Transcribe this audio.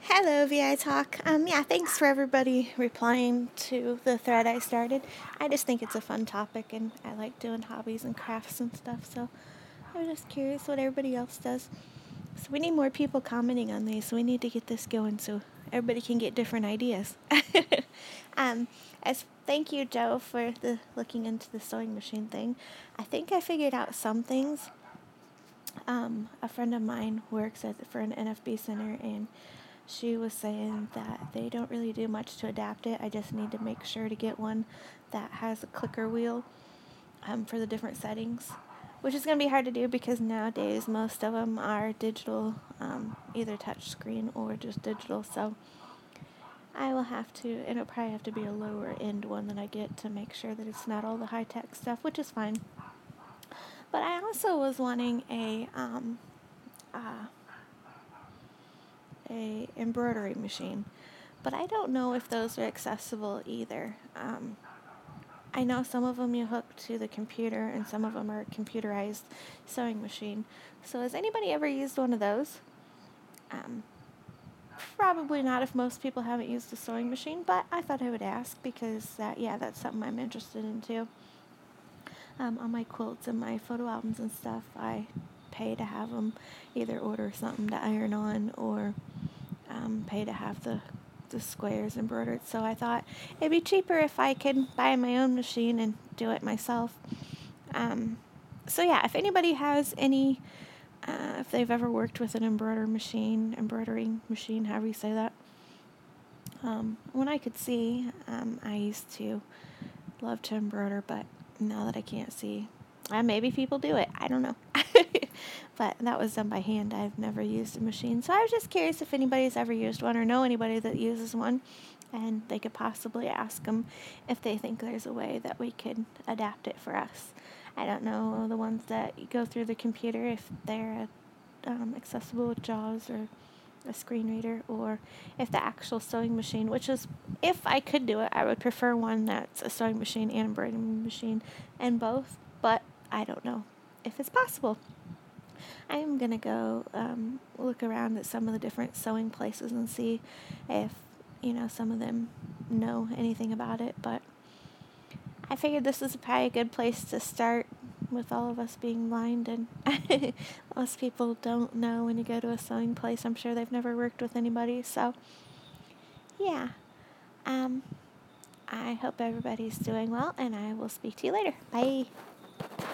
Hello, VI Talk. Yeah, thanks for everybody replying to the thread I started. I just think it's a fun topic, and I like doing hobbies and crafts and stuff, so I was just curious what everybody else does. So we need more people commenting on these, so we need to get this going so everybody can get different ideas. um, as thank you, Joe, for the looking into the sewing machine thing. I think I figured out some things. A friend of mine works for an NFB center, and she was saying that they don't really do much to adapt it. I just need to make sure to get one that has a clicker wheel for the different settings, which is going to be hard to do because nowadays most of them are digital, either touch screen or just digital. So I will have to, and it'll probably have to be a lower end one that I get to make sure that it's not all the high tech stuff, which is fine. But I also was wanting a embroidery machine, but I don't know if those are accessible either. I know some of them you hook to the computer, and some of them are computerized sewing machine. So has anybody ever used one of those? Um, Probably not if most people haven't used a sewing machine, but I thought I would ask because that's something I'm interested in too. On my quilts and my photo albums and stuff, I pay to have them either order something to iron on or pay to have the squares embroidered. So I thought it'd be cheaper if I could buy my own machine and do it myself. So yeah, if anybody has any, if they've ever worked with an embroidering machine, however you say that. When I could see, I used to love to embroider, but now that I can't see, maybe people do it. I don't know. But that was done by hand. I've never used a machine. So I was just curious if anybody's ever used one or know anybody that uses one, and they could possibly ask them if they think there's a way that we could adapt it for us. I don't know the ones that go through the computer, if they're accessible with JAWS or a screen reader, or if the actual sewing machine, which is, if I could do it, I would prefer one that's a sewing machine and embroidering machine and both, but I don't know if it's possible. I'm going to go look around at some of the different sewing places and see if, some of them know anything about it, but I figured this is probably a good place to start with all of us being blind, and most people don't know when you go to a sewing place. I'm sure they've never worked with anybody, so yeah. I hope everybody's doing well, and I will speak to you later. Bye.